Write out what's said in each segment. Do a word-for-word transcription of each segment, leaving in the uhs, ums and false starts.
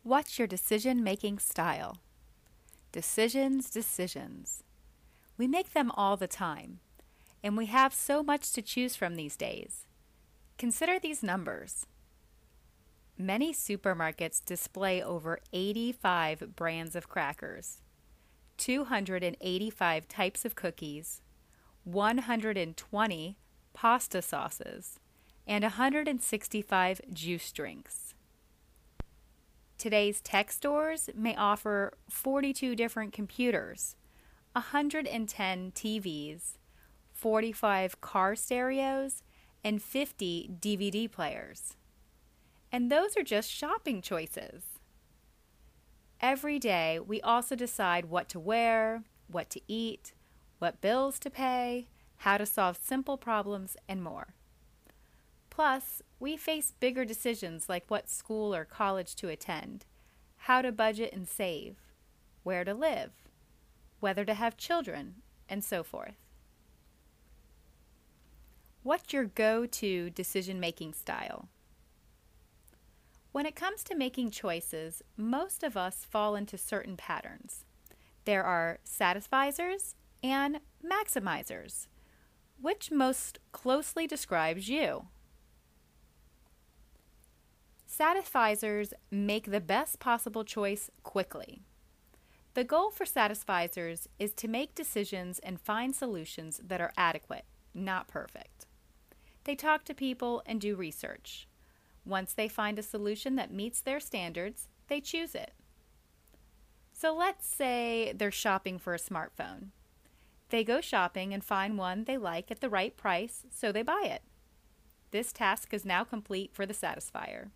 What's your decision-making style? Decisions, decisions. We make them all the time, and we have so much to choose from these days. Consider these numbers. Many supermarkets display over eighty-five brands of crackers, two hundred eighty-five types of cookies, one hundred twenty pasta sauces, and one hundred sixty-five juice drinks. Today's tech stores may offer forty-two different computers, one hundred ten T Vs, forty-five car stereos, and fifty D V D players. And those are just shopping choices. Every day, we also decide what to wear, what to eat, what bills to pay, how to solve simple problems, and more. Plus, we face bigger decisions like what school or college to attend, how to budget and save, where to live, whether to have children, and so forth. What's your go-to decision-making style? When it comes to making choices, most of us fall into certain patterns. There are satisficers and maximizers. Which most closely describes you? Satisficers make the best possible choice quickly. The goal for satisficers is to make decisions and find solutions that are adequate, not perfect. They talk to people and do research. Once they find a solution that meets their standards, they choose it. So let's say they're shopping for a smartphone. They go shopping and find one they like at the right price, so they buy it. This task is now complete for the satisfier.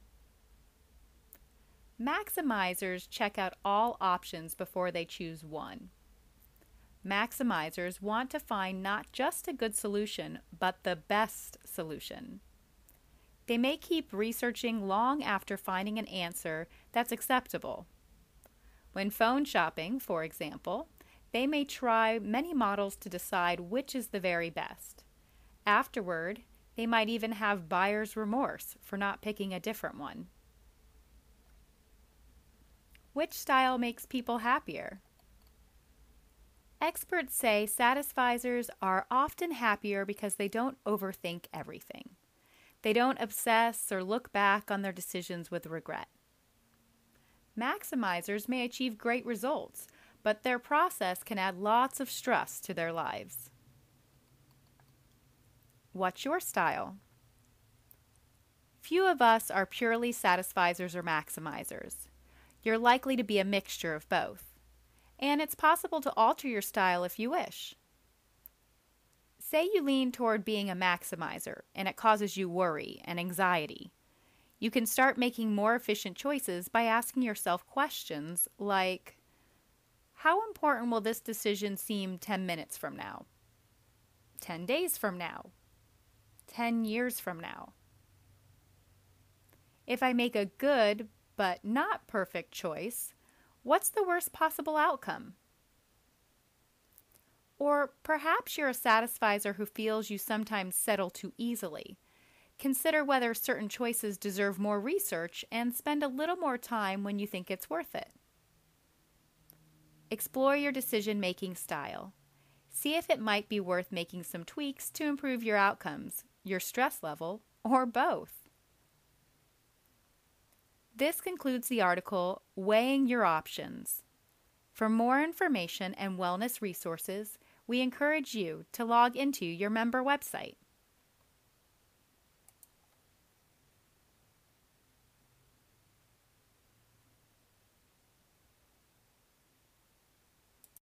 Maximizers check out all options before they choose one. Maximizers want to find not just a good solution, but the best solution. They may keep researching long after finding an answer that's acceptable. When phone shopping, for example, they may try many models to decide which is the very best. Afterward, they might even have buyer's remorse for not picking a different one. Which style makes people happier? Experts say satisficers are often happier because they don't overthink everything. They don't obsess or look back on their decisions with regret. Maximizers may achieve great results, but their process can add lots of stress to their lives. What's your style? Few of us are purely satisficers or maximizers. You're likely to be a mixture of both. And it's possible to alter your style if you wish. Say you lean toward being a maximizer and it causes you worry and anxiety. You can start making more efficient choices by asking yourself questions like, how important will this decision seem ten minutes from now? ten days from now? ten years from now? If I make a good but not perfect choice, what's the worst possible outcome? Or perhaps you're a satisficer who feels you sometimes settle too easily. Consider whether certain choices deserve more research and spend a little more time when you think it's worth it. Explore your decision-making style. See if it might be worth making some tweaks to improve your outcomes, your stress level, or both. This concludes the article, Weighing Your Options. For more information and wellness resources, we encourage you to log into your member website.